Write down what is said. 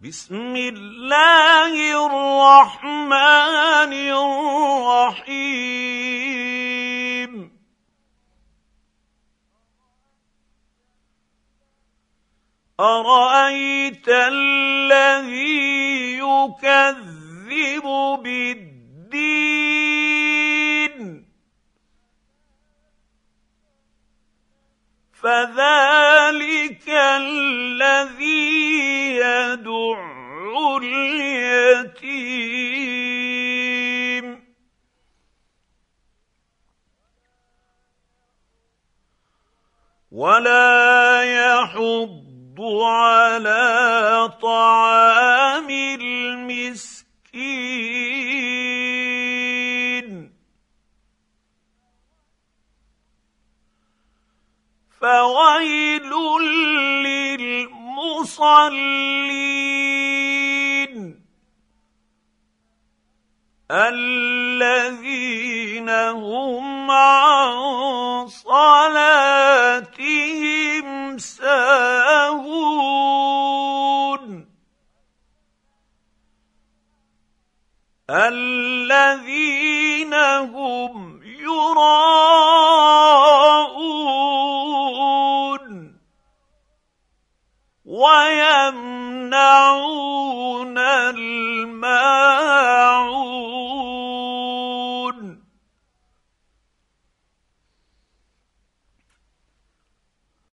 بسم الله الرحمن الرحيم أرأيت الذي يكذب بالدين فذلك الذي يدع اليتيم ولا يحض على طعام المسكين فويل للمصلين الذين هم عن صلاتهم ساهون الذين هم يراءون ويمنعون الماء